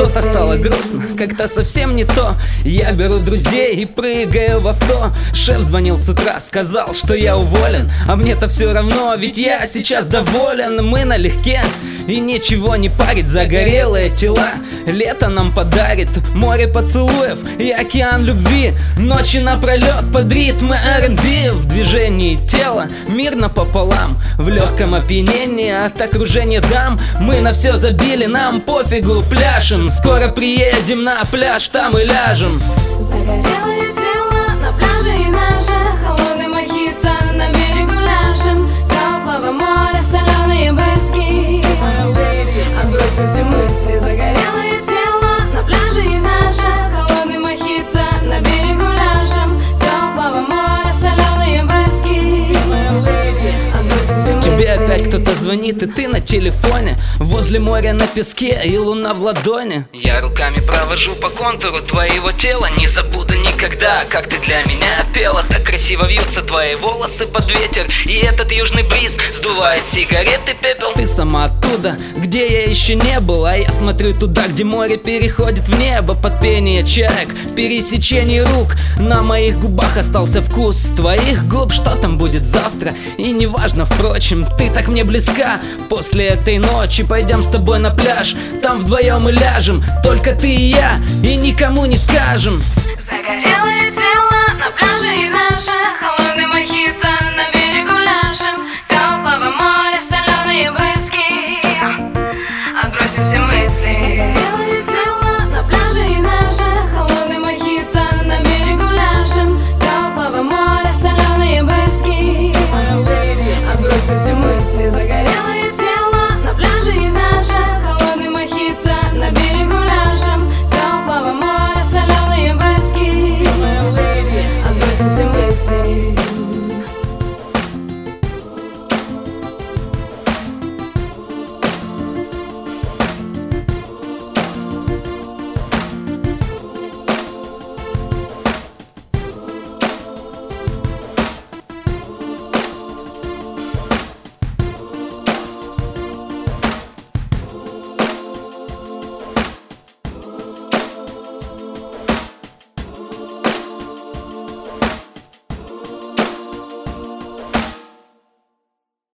Что-то стало грустно, как-то совсем не то. Я беру друзей и прыгаю в авто. Шеф звонил с утра, сказал, что я уволен. А мне-то все равно, ведь я сейчас доволен. Мы налегке и ничего не парит. Загорелые тела лето нам подарит. Море поцелуев и океан любви. Ночи напролет под ритмы R&B. В движении тела мирно пополам. В легком опьянении от окружения дам. Мы на все забили, нам пофигу, пляшем. Скоро приедем на пляж, там и ляжем. Загорелое тело на пляже и наше холодный мохито, на берегу ляжем. Теплого моря соленые брызги, отбросим все мысли. Загорелое тело на пляже и наше холодный мохито, на берегу ляжем. Теплого моря соленые брызги, отбросим все мысли. Тебе опять кто-то звонит, и ты на телефоне. Возле моря на песке и луна в ладони. Я руками провожу по контуру твоего тела. Не забуду никогда, как ты для меня пела. Так красиво вьются твои волосы под ветер, и этот южный бриз сдувает сигареты пепел. Ты сама оттуда, где я еще не был. А я смотрю туда, где море переходит в небо. Под пение чаек, в пересечении рук. На моих губах остался вкус твоих губ. Что там будет завтра, и неважно, впрочем. Ты так мне близка. После этой ночи пойдем с тобой на пляж. Там вдвоем и ляжем, только ты и я, и никому не скажем.